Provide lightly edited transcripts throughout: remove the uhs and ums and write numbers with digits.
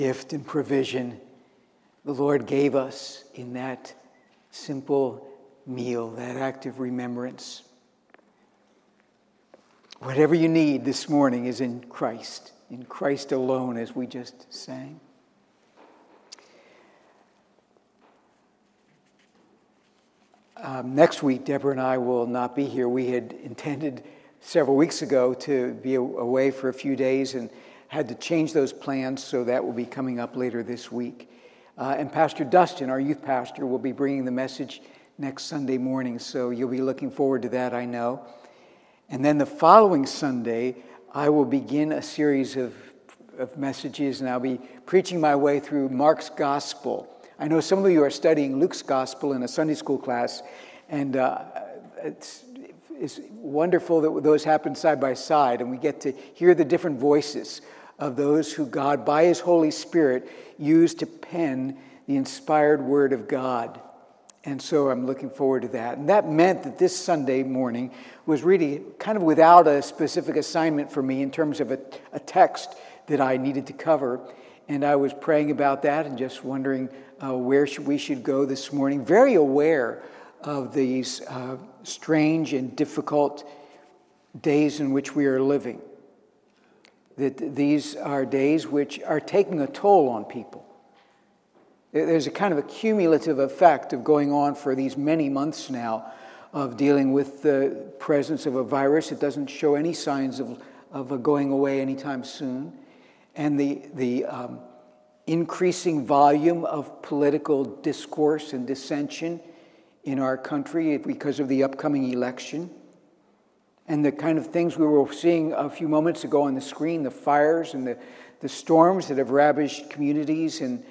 gift and provision the Lord gave us in that simple meal, that act of remembrance. Whatever you need this morning is in Christ alone, as we just sang. Next week, Deborah and I will not be here. We had intended several weeks ago to be away for a few days and had to change those plans, so that will be coming up later this week. And Pastor Dustin, our youth pastor, will be bringing the message next Sunday morning, so you'll be looking forward to that, I know. And then the following Sunday, I will begin a series of messages, and I'll be preaching my way through Mark's Gospel. I know some of you are studying Luke's Gospel in a Sunday school class, and it's wonderful that those happen side by side, and we get to hear the different voices of those who God, by His Holy Spirit, used to pen the inspired Word of God. And so I'm looking forward to that. And that meant that this Sunday morning was really kind of without a specific assignment for me in terms of a text that I needed to cover. And I was praying about that and just wondering where we should go this morning. Very aware of these strange and difficult days in which we are living. That these are days which are taking a toll on people. There's a kind of a cumulative effect of going on for these many months now of dealing with the presence of a virus. It doesn't show any signs of going away anytime soon. And the increasing volume of political discourse and dissension in our country because of the upcoming election. And the kind of things we were seeing a few moments ago on the screen, the fires and the storms that have ravaged communities. And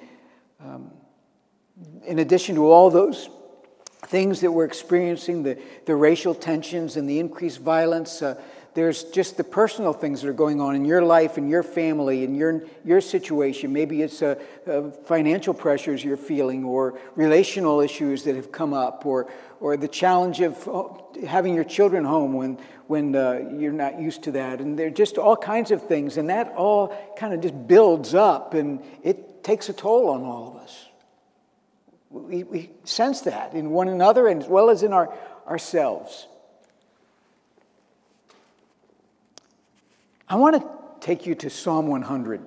in addition to all those things that we're experiencing, the racial tensions and the increased violence, there's just the personal things that are going on in your life and your family and your situation. Maybe it's financial pressures you're feeling, or relational issues that have come up, or the challenge of having your children home when you're not used to that. And there are just all kinds of things, and that all kind of just builds up, and it takes a toll on all of us. We sense that in one another and as well as in ourselves. I want to take you to Psalm 100.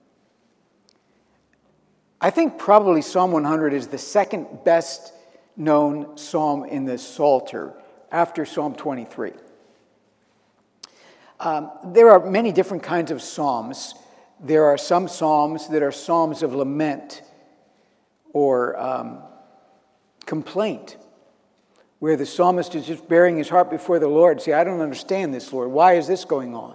I think probably Psalm 100 is the second best known psalm in the Psalter after Psalm 23. There are many different kinds of psalms. There are some psalms that are psalms of lament or complaint, where the psalmist is just bearing his heart before the Lord. Say, I don't understand this, Lord. Why is this going on?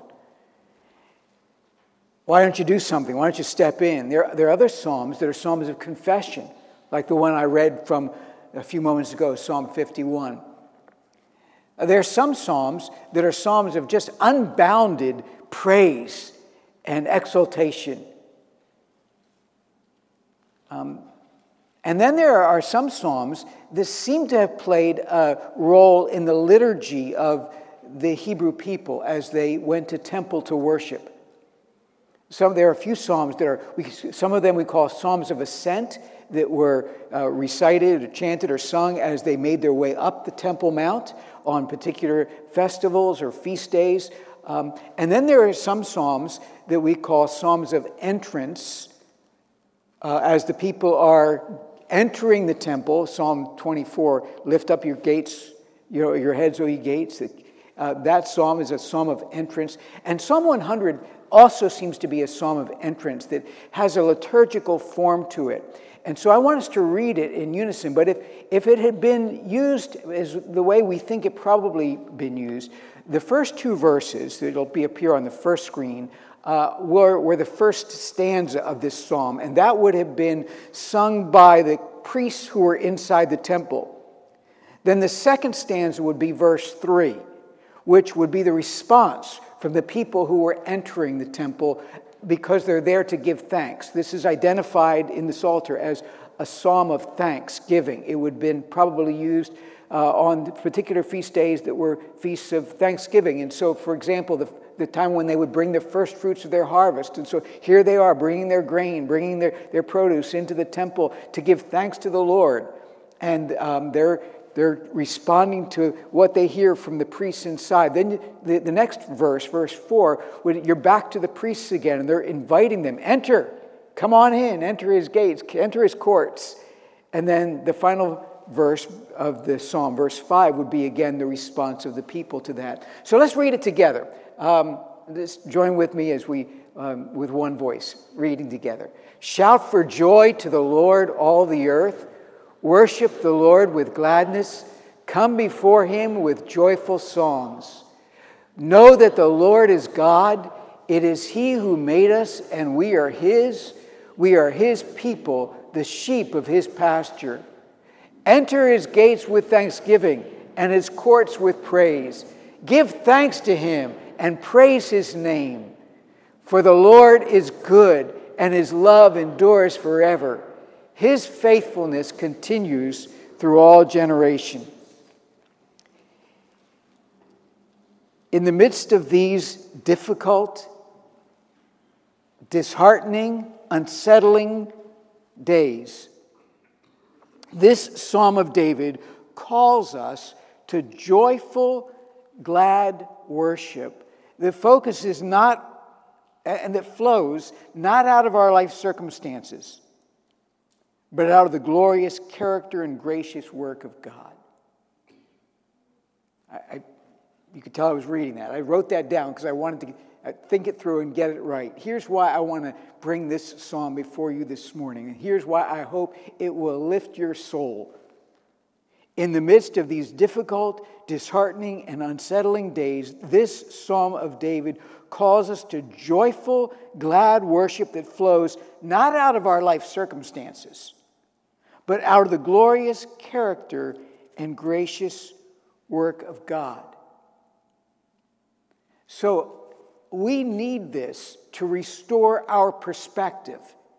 Why don't you do something? Why don't you step in? There are other psalms that are psalms of confession, like the one I read from a few moments ago, Psalm 51. There are some psalms that are psalms of just unbounded praise and exaltation. And then there are some psalms that seem to have played a role in the liturgy of the Hebrew people as they went to temple to worship. There are a few psalms some of them we call psalms of ascent, that were recited or chanted or sung as they made their way up the Temple Mount on particular festivals or feast days. And then there are some psalms that we call psalms of entrance, as the people are entering the temple. Psalm 24, lift up your gates, your heads, O ye gates. That psalm is a psalm of entrance. And Psalm 100 also seems to be a psalm of entrance that has a liturgical form to it. And so I want us to read it in unison. But if it had been used as the way we think it probably been used, the first two verses that will appear on the first screen were the first stanza of this psalm. And that would have been sung by the priests who were inside the temple. Then the second stanza would be verse 3, which would be the response from the people who were entering the temple because they're there to give thanks. This is identified in the Psalter as a psalm of thanksgiving. It would have been probably used on particular feast days that were feasts of thanksgiving. And so, for example, the time when they would bring the first fruits of their harvest. And so here they are bringing their grain, bringing their produce into the temple to give thanks to the Lord. And they're responding to what they hear from the priests inside. Then the next verse 4, you're back to the priests again, and they're inviting them, enter, come on in, enter his gates, enter his courts. And then the final verse of the psalm, verse 5, would be again the response of the people to that. So let's read it together. Just join with me as we, with one voice, reading together. Shout for joy to the Lord, all the earth. Worship the Lord with gladness. Come before him with joyful songs. Know that the Lord is God. It is he who made us, and we are his. We are his people, the sheep of his pasture. Enter his gates with thanksgiving and his courts with praise. Give thanks to him and praise his name. For the Lord is good, and his love endures forever. His faithfulness continues through all generation. In the midst of these difficult, disheartening, unsettling days, this Psalm of David calls us to joyful, glad worship that focuses not, and that flows not out of our life circumstances, but out of the glorious character and gracious work of God. You could tell I was reading that. I wrote that down because I wanted to think it through and get it right. Here's why I want to bring this psalm before you this morning. And here's why I hope it will lift your soul. In the midst of these difficult, disheartening, and unsettling days, this Psalm of David calls us to joyful, glad worship that flows not out of our life circumstances, but out of the glorious character and gracious work of God. So we need this to restore our perspective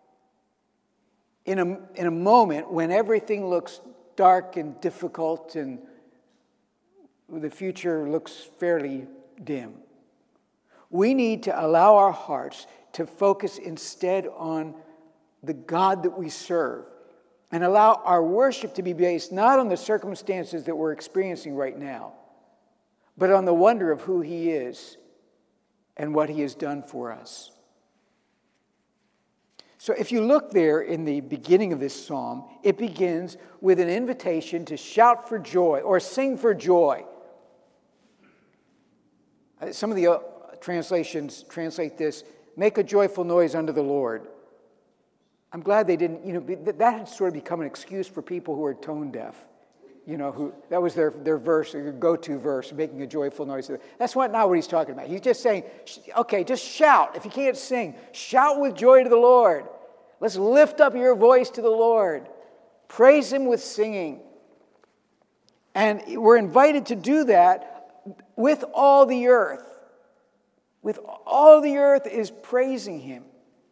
in a moment when everything looks dark and difficult and the future looks fairly dim. We need to allow our hearts to focus instead on the God that we serve, and allow our worship to be based not on the circumstances that we're experiencing right now, but on the wonder of who he is and what he has done for us. So if you look there in the beginning of this psalm, it begins with an invitation to shout for joy or sing for joy. Some of the translations translate this, make a joyful noise unto the Lord. I'm glad they didn't, that had sort of become an excuse for people who are tone deaf. That was their verse, their go-to verse, making a joyful noise. That's not what he's talking about. He's just saying, okay, just shout. If you can't sing, shout with joy to the Lord. Let's lift up your voice to the Lord. Praise him with singing. And we're invited to do that with all the earth. With all the earth is praising him.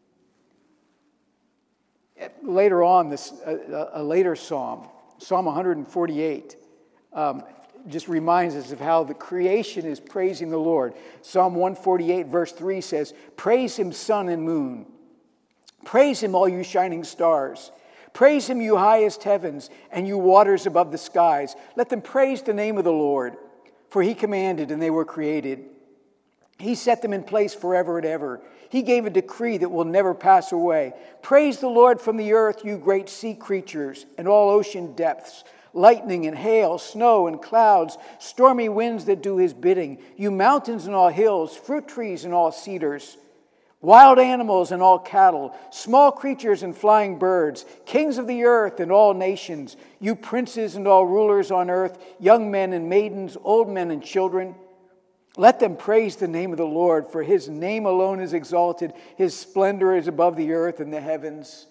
Later on, a later psalm, Psalm 148, just reminds us of how the creation is praising the Lord. Psalm 148, verse 3 says, praise him, sun and moon. Praise him, all you shining stars. Praise him, you highest heavens, and you waters above the skies. Let them praise the name of the Lord, for he commanded, and they were created. He set them in place forever and ever. He gave a decree that will never pass away. Praise the Lord from the earth, you great sea creatures, and all ocean depths, lightning and hail, snow and clouds, stormy winds that do his bidding, you mountains and all hills, fruit trees and all cedars, wild animals and all cattle, small creatures and flying birds, kings of the earth and all nations, you princes and all rulers on earth, young men and maidens, old men and children. Let them praise the name of the Lord, for his name alone is exalted. His splendor is above the earth and the heavens.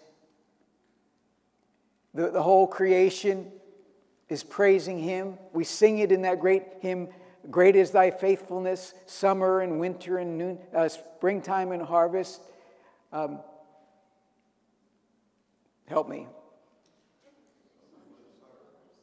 The whole creation is praising him. We sing it in that great hymn, great is thy faithfulness, summer and winter and noon, springtime and harvest. Help me.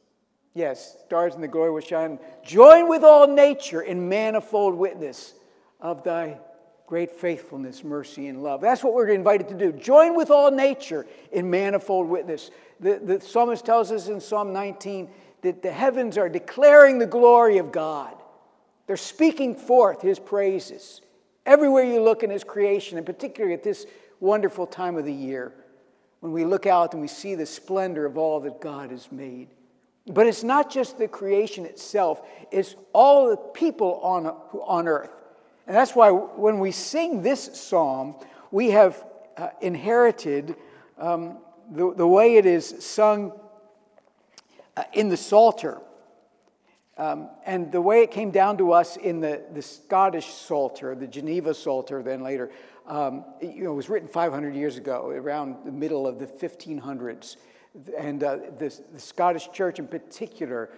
Yes, stars in the glory will shine. Join with all nature in manifold witness of thy great faithfulness, mercy, and love. That's what we're invited to do. Join with all nature in manifold witness. The psalmist tells us in Psalm 19 that the heavens are declaring the glory of God. They're speaking forth his praises. Everywhere you look in his creation, and particularly at this wonderful time of the year, when we look out and we see the splendor of all that God has made. But it's not just the creation itself, it's all the people on earth. And that's why when we sing this psalm, we have inherited the way it is sung in the Psalter. And the way it came down to us in the Scottish Psalter, the Geneva Psalter, then later, it was written 500 years ago, around the middle of the 1500s. And the Scottish Church in particular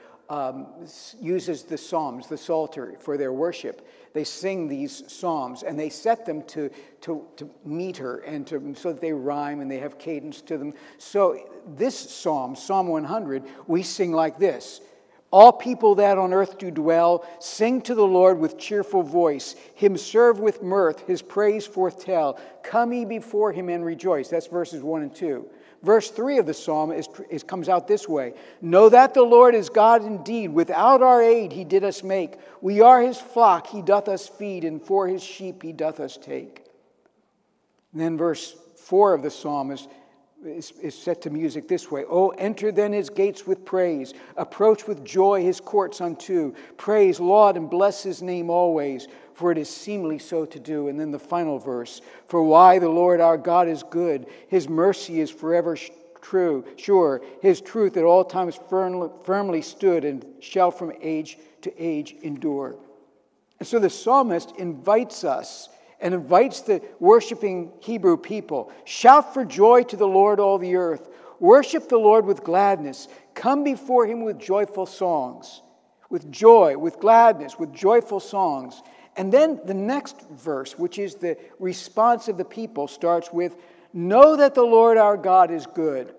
uses the Psalms, the Psalter, for their worship. They sing these psalms, and they set them to meter and so that they rhyme and they have cadence to them. So this psalm, Psalm 100, we sing like this. All people that on earth do dwell, sing to the Lord with cheerful voice. Him serve with mirth, his praise forth tell. Come ye before him and rejoice. That's verses 1 and 2. Verse 3 of the psalm comes out this way. Know that the Lord is God indeed. Without our aid he did us make. We are his flock, he doth us feed, and for his sheep he doth us take. And then verse 4 of the psalm is set to music this way. Oh, enter then his gates with praise. Approach with joy his courts unto. Praise, laud, and bless his name always. For it is seemly so to do. And then the final verse. For why the Lord our God is good. His mercy is forever true, sure. His truth at all times firmly stood and shall from age to age endure. And so the psalmist invites us and invites the worshiping Hebrew people. Shout for joy to the Lord, all the earth. Worship the Lord with gladness. Come before him with joyful songs. With joy, with gladness, with joyful songs. And then the next verse, which is the response of the people, starts with, know that the Lord our God is good.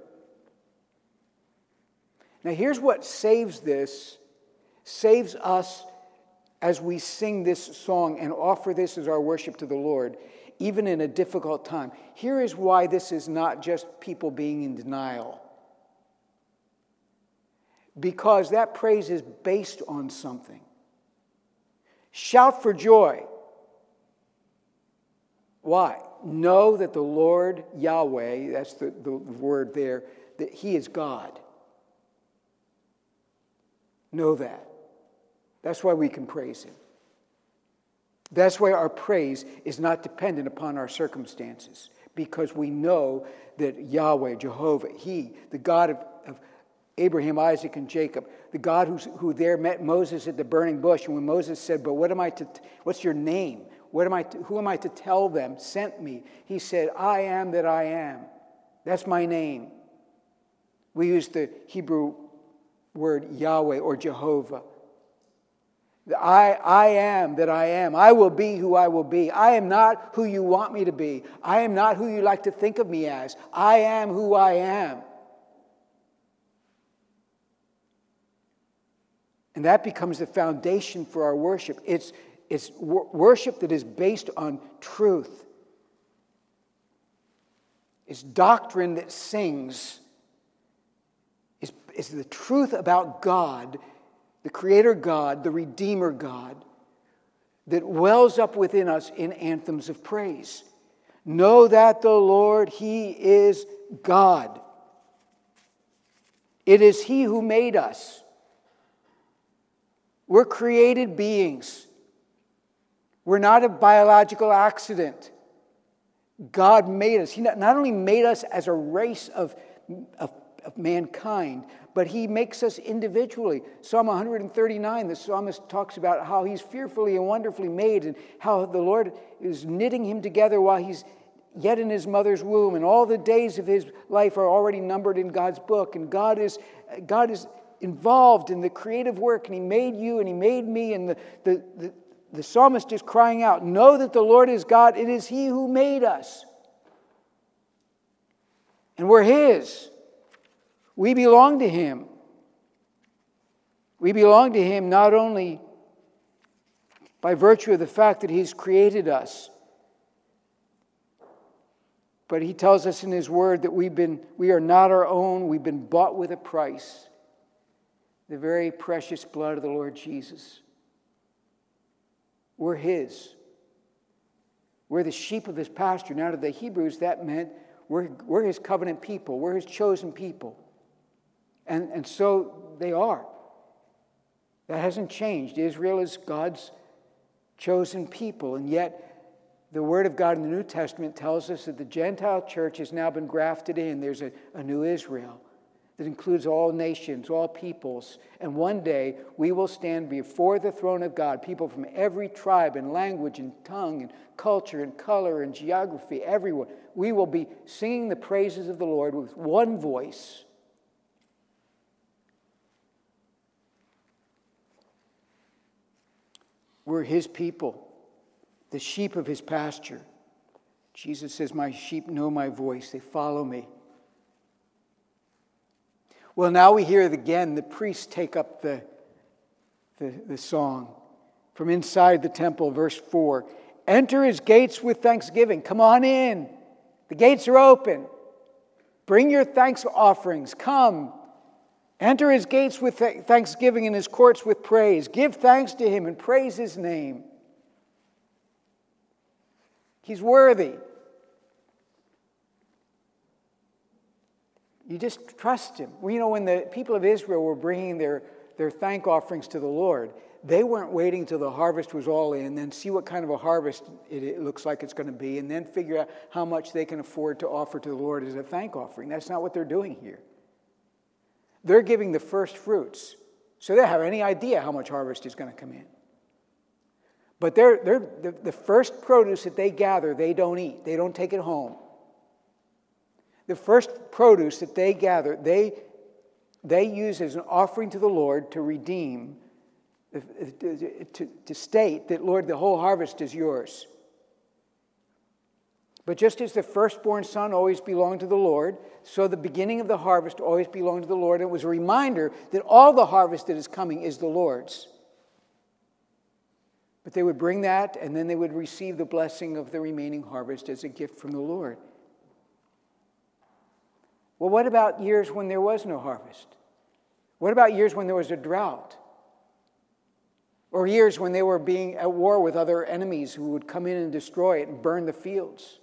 Now here's what saves us as we sing this song and offer this as our worship to the Lord, even in a difficult time. Here is why this is not just people being in denial. Because that praise is based on something. Shout for joy. Why? Know that the Lord Yahweh, that's the word there, that he is God. Know that. That's why we can praise him. That's why our praise is not dependent upon our circumstances, because we know that Yahweh, Jehovah, he, the God of Abraham, Isaac, and Jacob, the God who there met Moses at the burning bush, and when Moses said, but what's your name? Who am I to tell them sent me? He said, I am that I am. That's my name. We use the Hebrew word Yahweh or Jehovah. I am that I am. I will be who I will be. I am not who you want me to be. I am not who you like to think of me as. I am who I am. And that becomes the foundation for our worship. It's worship that is based on truth. It's doctrine that sings. It's the truth about God, the Creator God, the Redeemer God, that wells up within us in anthems of praise. Know that the Lord, he is God. It is he who made us. We're created beings. We're not a biological accident. God made us. He not only made us as a race of mankind, but he makes us individually. Psalm 139, the psalmist talks about how he's fearfully and wonderfully made, and how the Lord is knitting him together while he's yet in his mother's womb, and all the days of his life are already numbered in God's book, and God is involved in the creative work, and he made you and he made me, and the psalmist is crying out, know that the Lord is God, it is he who made us. And we're his. We belong to him. We belong to him not only by virtue of the fact that He's created us. But He tells us in His Word that we are not our own. We've been bought with a price. The very precious blood of the Lord Jesus. We're His. We're the sheep of His pasture. Now to the Hebrews, that meant we're His covenant people. We're His chosen people. And so they are. That hasn't changed. Israel is God's chosen people. And yet, the Word of God in the New Testament tells us that the Gentile church has now been grafted in. There's a new Israel that includes all nations, all peoples. And one day, we will stand before the throne of God, people from every tribe and language and tongue and culture and color and geography, everyone. We will be singing the praises of the Lord with one voice. We're His people, the sheep of His pasture. Jesus says, my sheep know my voice. They follow me. Well, now we hear it again. The priests take up the song. From inside the temple, verse 4. Enter His gates with thanksgiving. Come on in. The gates are open. Bring your thanks offerings. Come. Enter His gates with thanksgiving and His courts with praise. Give thanks to Him and praise His name. He's worthy. You just trust Him. Well, when the people of Israel were bringing their thank offerings to the Lord, they weren't waiting till the harvest was all in, then see what kind of a harvest it looks like it's going to be, and then figure out how much they can afford to offer to the Lord as a thank offering. That's not what they're doing here. They're giving the first fruits, so they don't have any idea how much harvest is going to come in. But the first produce that they gather, they don't eat. They don't take it home. The first produce that they gather, they use as an offering to the Lord to redeem, to state that, Lord, the whole harvest is yours. But just as the firstborn son always belonged to the Lord, so the beginning of the harvest always belonged to the Lord. It was a reminder that all the harvest that is coming is the Lord's. But they would bring that, and then they would receive the blessing of the remaining harvest as a gift from the Lord. Well, what about years when there was no harvest? What about years when there was a drought? Or years when they were being at war with other enemies who would come in and destroy it and burn the fields?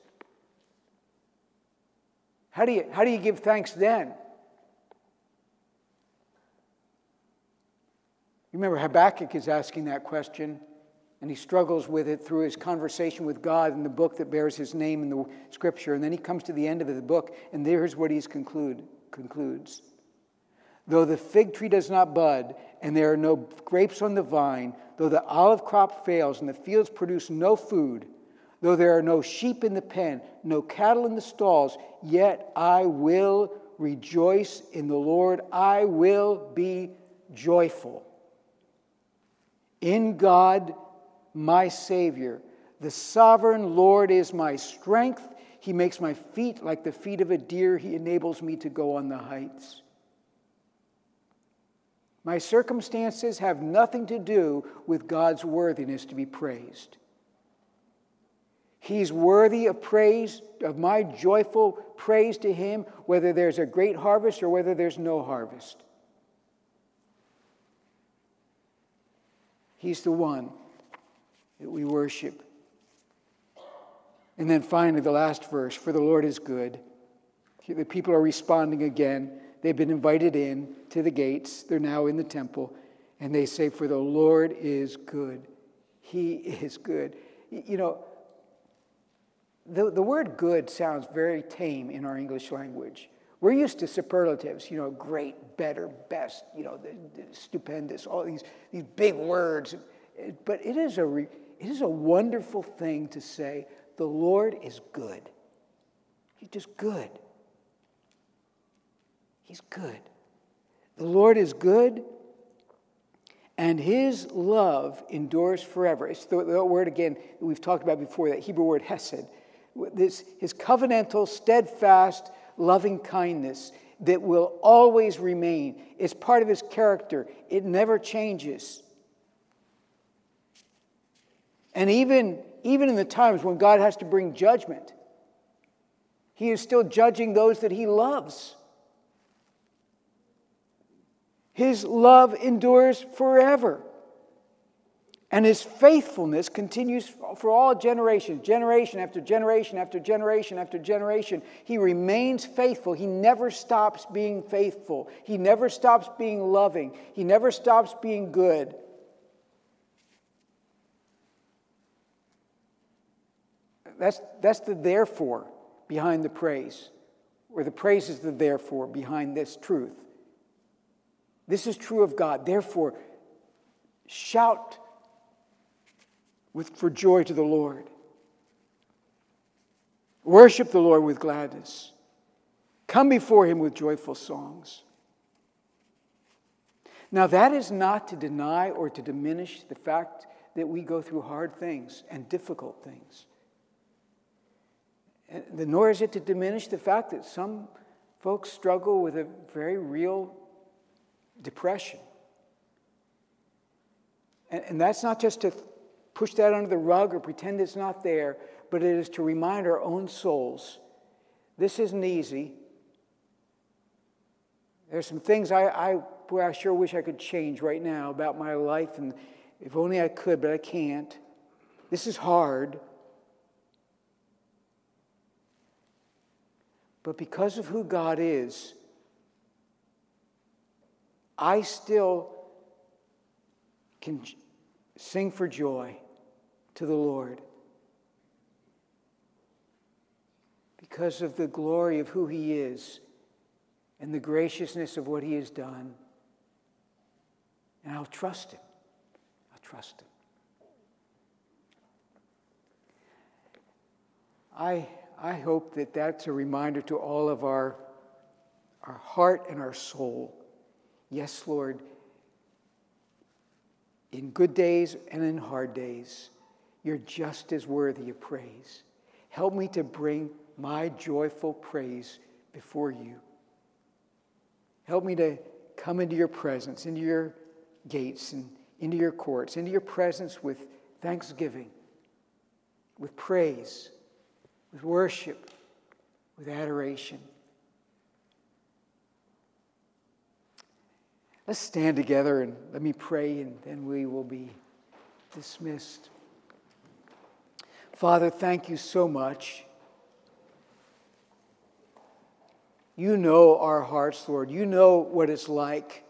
How do you give thanks then? You remember Habakkuk is asking that question, and he struggles with it through his conversation with God in the book that bears his name in the Scripture. And then he comes to the end of the book, and here's what he concludes. Though the fig tree does not bud, and there are no grapes on the vine, though the olive crop fails, and the fields produce no food, though there are no sheep in the pen, no cattle in the stalls, yet I will rejoice in the Lord. I will be joyful. In God, my Savior, the sovereign Lord is my strength. He makes my feet like the feet of a deer. He enables me to go on the heights. My circumstances have nothing to do with God's worthiness to be praised. He's worthy of praise, of my joyful praise to Him, whether there's a great harvest or whether there's no harvest. He's the one that we worship. And then finally, the last verse, for the Lord is good. The people are responding again. They've been invited in to the gates. They're now in the temple. And they say, for the Lord is good. He is good. The word good sounds very tame in our English language. We're used to superlatives, great, better, best, stupendous, all these big words. But it is a wonderful thing to say, the Lord is good. He's just good. He's good. The Lord is good, and His love endures forever. It's the word, again, that we've talked about before, that Hebrew word hesed. His covenantal, steadfast, loving kindness that will always remain. It's part of His character. It never changes. And even in the times when God has to bring judgment, He is still judging those that He loves. His love endures forever. And His faithfulness continues for all generations, generation after generation after generation after generation. He remains faithful. He never stops being faithful. He never stops being loving. He never stops being good. That's the therefore behind the praise, or the praise is the therefore behind this truth. This is true of God. Therefore, shout for joy to the Lord. Worship the Lord with gladness. Come before Him with joyful songs. Now, that is not to deny or to diminish the fact that we go through hard things and difficult things. Nor is it to diminish the fact that some folks struggle with a very real depression. And that's not just to push that under the rug or pretend it's not there, but it is to remind our own souls, this isn't easy. There's some things I sure wish I could change right now about my life, and if only I could, but I can't. This is hard. But because of who God is, I still can sing for joy to the Lord because of the glory of who He is and the graciousness of what He has done. And I'll trust Him. I'll trust Him. I hope that that's a reminder to all of our heart and our soul. Yes, Lord, in good days and in hard days, You're just as worthy of praise. Help me to bring my joyful praise before You. Help me to come into Your presence, into Your gates, and into Your courts, into Your presence with thanksgiving, with praise, with worship, with adoration. Let's stand together and let me pray, and then we will be dismissed. Father, thank You so much. You know our hearts, Lord. You know what it's like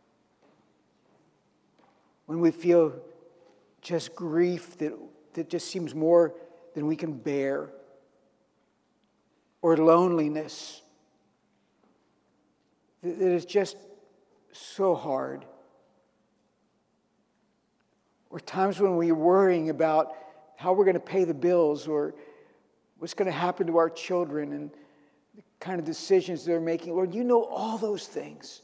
when we feel just grief that just seems more than we can bear, or loneliness that is just so hard. Or times when we're worrying about how we're going to pay the bills, or what's going to happen to our children, and the kind of decisions they're making. Lord, You know all those things.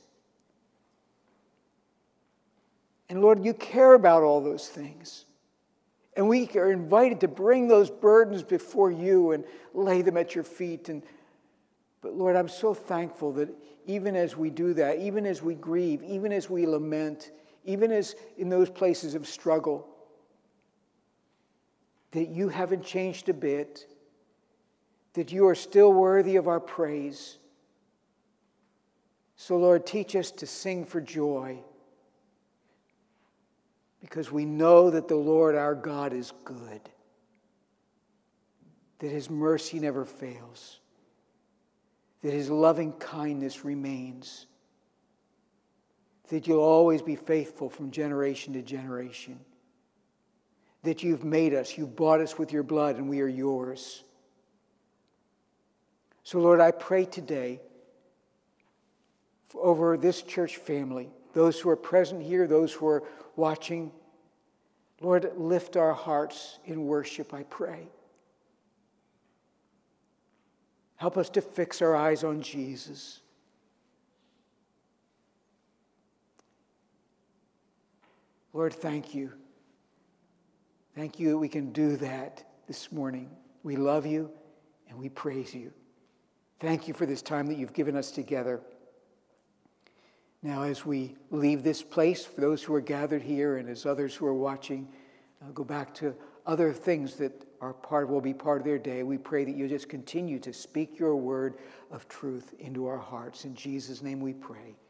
And Lord, You care about all those things. And we are invited to bring those burdens before You and lay them at Your feet. But Lord, I'm so thankful that even as we do that, even as we grieve, even as we lament, even as in those places of struggle, that You haven't changed a bit, that You are still worthy of our praise. So Lord, teach us to sing for joy, because we know that the Lord our God is good, that His mercy never fails, that His loving kindness remains, that You'll always be faithful from generation to generation, that You've made us, You bought us with Your blood, and we are Yours. So Lord, I pray today over this church family, those who are present here, those who are watching. Lord, lift our hearts in worship, I pray. Help us to fix our eyes on Jesus. Lord, thank You. Thank You that we can do that this morning. We love You and we praise You. Thank You for this time that You've given us together. Now, as we leave this place, for those who are gathered here and as others who are watching, go back to other things that will be part of their day. We pray that you'll just continue to speak your word of truth into our hearts. In Jesus' name we pray.